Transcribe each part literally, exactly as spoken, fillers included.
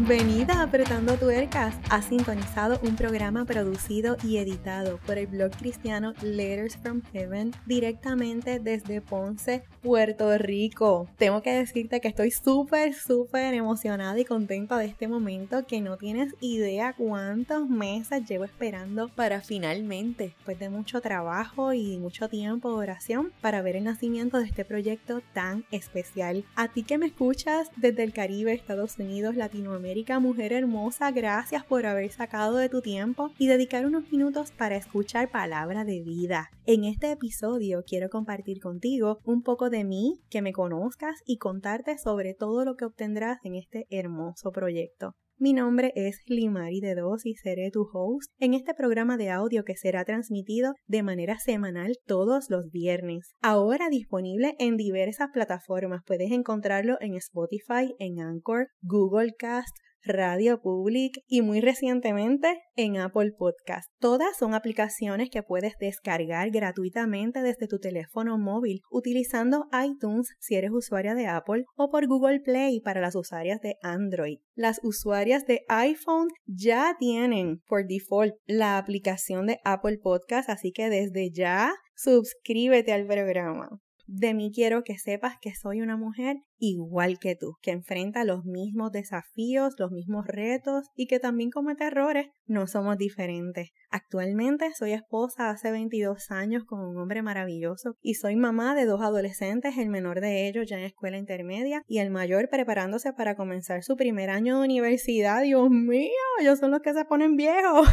Bienvenida a Apretando Tuercas. Has sintonizado un programa producido y editado por el blog cristiano Letters from Heaven directamente desde Ponce, Puerto Rico. Tengo que decirte que estoy súper, súper emocionada y contenta de este momento, que no tienes idea cuántos meses llevo esperando para finalmente, después de mucho trabajo y mucho tiempo de oración, para ver el nacimiento de este proyecto tan especial. A ti que me escuchas desde el Caribe, Estados Unidos, Latinoamérica, mujer hermosa, gracias por haber sacado de tu tiempo y dedicar unos minutos para escuchar palabra de vida. En este episodio quiero compartir contigo un poco de mí, que me conozcas y contarte sobre todo lo que obtendrás en este hermoso proyecto. Mi nombre es Limari de Dos y seré tu host en este programa de audio que será transmitido de manera semanal todos los viernes. Ahora disponible en diversas plataformas. Puedes encontrarlo en Spotify, en Anchor, Google Cast, Radio Public y muy recientemente en Apple Podcast. Todas son aplicaciones que puedes descargar gratuitamente desde tu teléfono móvil utilizando iTunes si eres usuaria de Apple o por Google Play para las usuarias de Android. Las usuarias de iPhone ya tienen por default la aplicación de Apple Podcast, así que desde ya suscríbete al programa. De mí quiero que sepas que soy una mujer igual que tú, que enfrenta los mismos desafíos, los mismos retos y que también comete errores. No somos diferentes. Actualmente soy esposa hace veintidós años con un hombre maravilloso y soy mamá de dos adolescentes, el menor de ellos ya en escuela intermedia y el mayor preparándose para comenzar su primer año de universidad. Dios mío, ellos son los que se ponen viejos.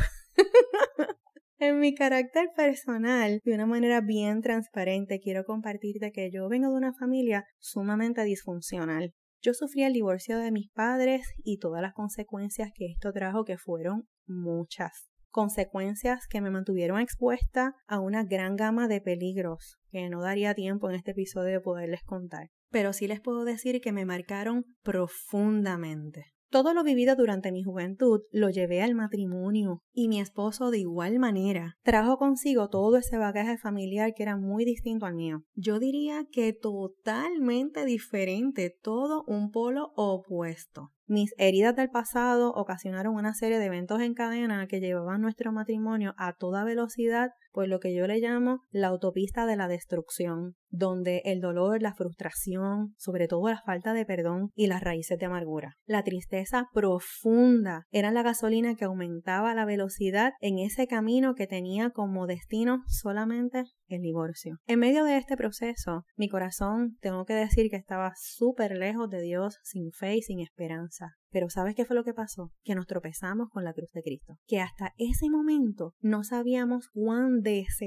En mi carácter personal, de una manera bien transparente, quiero compartirte que yo vengo de una familia sumamente disfuncional. Yo sufrí el divorcio de mis padres y todas las consecuencias que esto trajo, que fueron muchas. Consecuencias que me mantuvieron expuesta a una gran gama de peligros que no daría tiempo en este episodio de poderles contar. Pero sí les puedo decir que me marcaron profundamente. Todo lo vivido durante mi juventud lo llevé al matrimonio y mi esposo de igual manera trajo consigo todo ese bagaje familiar que era muy distinto al mío. Yo diría que totalmente diferente, todo un polo opuesto. Mis heridas del pasado ocasionaron una serie de eventos en cadena que llevaban nuestro matrimonio a toda velocidad por lo que yo le llamo la autopista de la destrucción, donde el dolor, la frustración, sobre todo la falta de perdón y las raíces de amargura, la tristeza profunda eran la gasolina que aumentaba la velocidad en ese camino que tenía como destino solamente el divorcio. En medio de este proceso, mi corazón, tengo que decir que estaba súper lejos de Dios, sin fe y sin esperanza. Pero ¿sabes qué fue lo que pasó? Que nos tropezamos con la cruz de Cristo. Que hasta ese momento no sabíamos cuán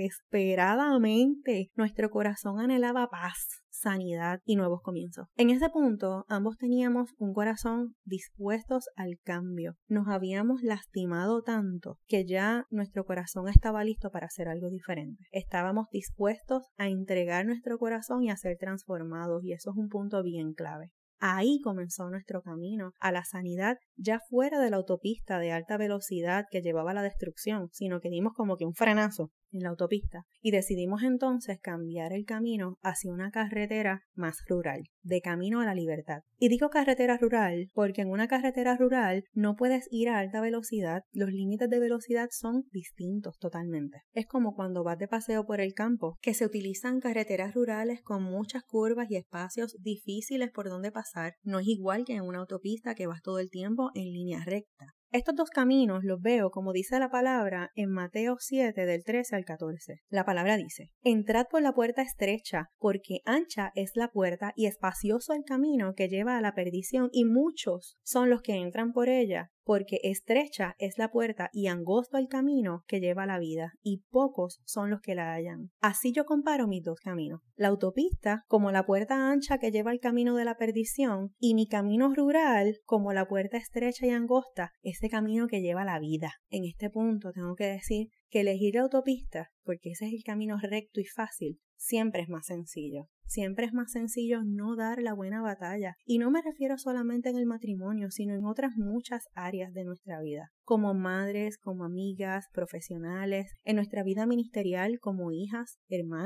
desesperadamente nuestro corazón anhelaba paz, sanidad y nuevos comienzos. En ese punto, ambos teníamos un corazón dispuestos al cambio. Nos habíamos lastimado tanto que ya nuestro corazón estaba listo para hacer algo diferente. Estábamos dispuestos a entregar nuestro corazón y a ser transformados, y eso es un punto bien clave. Ahí comenzó nuestro camino a la sanidad, ya fuera de la autopista de alta velocidad que llevaba a la destrucción, sino que dimos como que un frenazo en la autopista y decidimos entonces cambiar el camino hacia una carretera más rural, de camino a la libertad. Y digo carretera rural porque en una carretera rural no puedes ir a alta velocidad, los límites de velocidad son distintos totalmente. Es como cuando vas de paseo por el campo, que se utilizan carreteras rurales con muchas curvas y espacios difíciles por donde pasar. No es igual que en una autopista que vas todo el tiempo en línea recta. Estos dos caminos los veo, como dice la palabra, en Mateo siete, del trece al catorce. La palabra dice: entrad por la puerta estrecha, porque ancha es la puerta y espacioso el camino que lleva a la perdición, y muchos son los que entran por ella. Porque estrecha es la puerta y angosto el camino que lleva a la vida, y pocos son los que la hallan. Así yo comparo mis dos caminos. La autopista como la puerta ancha que lleva al camino de la perdición, y mi camino rural como la puerta estrecha y angosta, ese camino que lleva a la vida. En este punto tengo que decir que elegir la autopista, porque ese es el camino recto y fácil, siempre es más sencillo. Siempre es más sencillo no dar la buena batalla. Y no me refiero solamente en el matrimonio, sino en otras muchas áreas de nuestra vida. Como madres, como amigas, profesionales, en nuestra vida ministerial, como hijas, hermanas.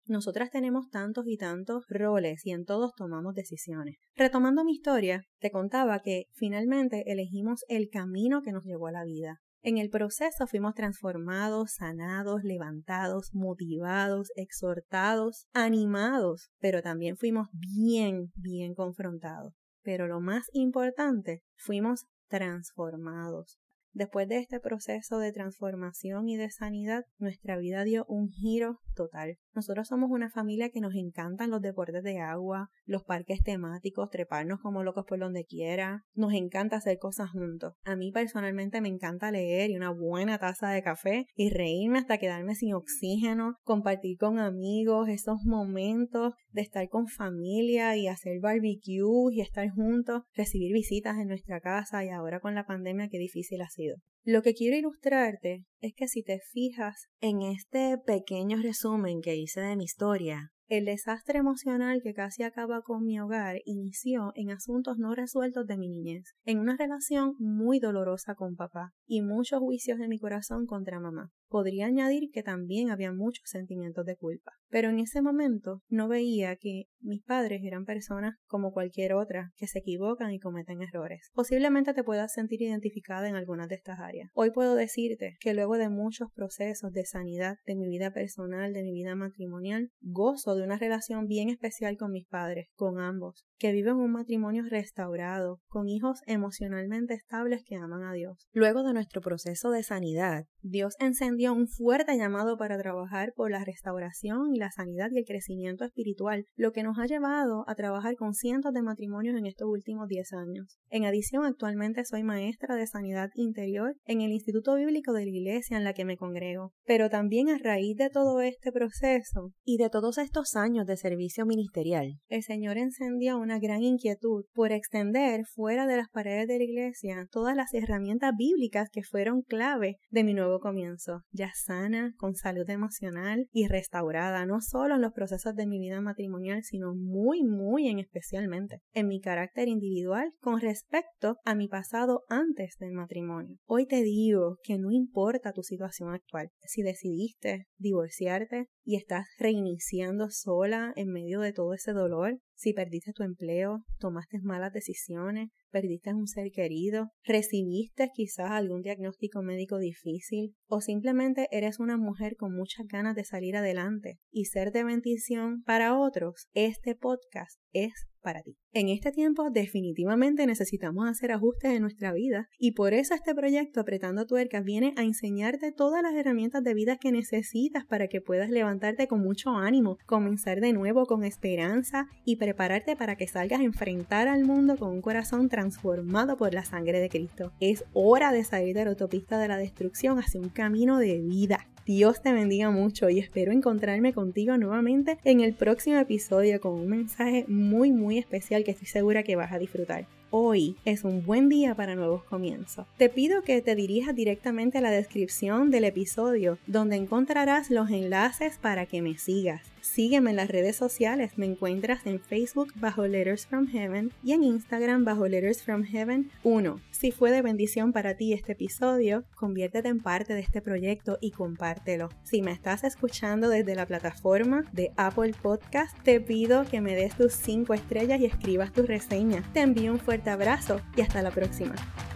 Nosotras tenemos tantos y tantos roles y en todos tomamos decisiones. Retomando mi historia, te contaba que finalmente elegimos el camino que nos llevó a la vida. En el proceso fuimos transformados, sanados, levantados, motivados, exhortados, animados, pero también fuimos bien, bien confrontados. Pero lo más importante, fuimos transformados. Después de este proceso de transformación y de sanidad, nuestra vida dio un giro total. Nosotros somos una familia que nos encantan los deportes de agua, los parques temáticos, treparnos como locos por donde quiera. Nos encanta hacer cosas juntos. A mí personalmente me encanta leer y una buena taza de café y reírme hasta quedarme sin oxígeno, compartir con amigos esos momentos de estar con familia y hacer barbecues y estar juntos, recibir visitas en nuestra casa y ahora con la pandemia qué difícil ha sido. Lo que quiero ilustrarte es que si te fijas en este pequeño resumen que hice de mi historia, el desastre emocional que casi acaba con mi hogar inició en asuntos no resueltos de mi niñez, en una relación muy dolorosa con papá y muchos juicios de mi corazón contra mamá. Podría añadir que también había muchos sentimientos de culpa, pero en ese momento no veía que mis padres eran personas como cualquier otra que se equivocan y cometen errores. Posiblemente te puedas sentir identificada en algunas de estas áreas. Hoy puedo decirte que luego de muchos procesos de sanidad de mi vida personal, de mi vida matrimonial, gozo de una relación bien especial con mis padres, con ambos, que viven un matrimonio restaurado, con hijos emocionalmente estables que aman a Dios. Luego de nuestro proceso de sanidad, Dios encendió un fuerte llamado para trabajar por la restauración y la sanidad y el crecimiento espiritual, lo que nos ha llevado a trabajar con cientos de matrimonios en estos últimos diez años. En adición, actualmente soy maestra de sanidad interior en el Instituto Bíblico de la Iglesia en la que me congrego. Pero también a raíz de todo este proceso y de todos estos años de servicio ministerial, el Señor encendió una gran inquietud por extender fuera de las paredes de la iglesia todas las herramientas bíblicas que fueron clave de mi nuevo comienzo, ya sana, con salud emocional y restaurada, no solo en los procesos de mi vida matrimonial, sino muy, muy en especialmente en mi carácter individual con respecto a mi pasado antes del matrimonio. Hoy te digo que no importa tu situación actual, si decidiste divorciarte y estás reiniciando sola en medio de todo ese dolor, si perdiste tu empleo, tomaste malas decisiones, perdiste un ser querido, recibiste quizás algún diagnóstico médico difícil o simplemente eres una mujer con muchas ganas de salir adelante y ser de bendición para otros, este podcast es para ti. En este tiempo definitivamente necesitamos hacer ajustes en nuestra vida y por eso este proyecto Apretando Tuercas viene a enseñarte todas las herramientas de vida que necesitas para que puedas levantarte con mucho ánimo, comenzar de nuevo con esperanza y prepararte para que salgas a enfrentar al mundo con un corazón transformado por la sangre de Cristo. Es hora de salir de la autopista de la destrucción hacia un camino de vida. Dios te bendiga mucho y espero encontrarme contigo nuevamente en el próximo episodio con un mensaje muy muy especial que estoy segura que vas a disfrutar. Hoy es un buen día para nuevos comienzos. Te pido que te dirijas directamente a la descripción del episodio donde encontrarás los enlaces para que me sigas. Sígueme en las redes sociales, me encuentras en Facebook bajo Letters from Heaven y en Instagram bajo Letters from Heaven uno. Si fue de bendición para ti este episodio, conviértete en parte de este proyecto y compártelo. Si me estás escuchando desde la plataforma de Apple Podcast, te pido que me des tus cinco estrellas y escribas tu reseña. Te envío un fuerte abrazo y hasta la próxima.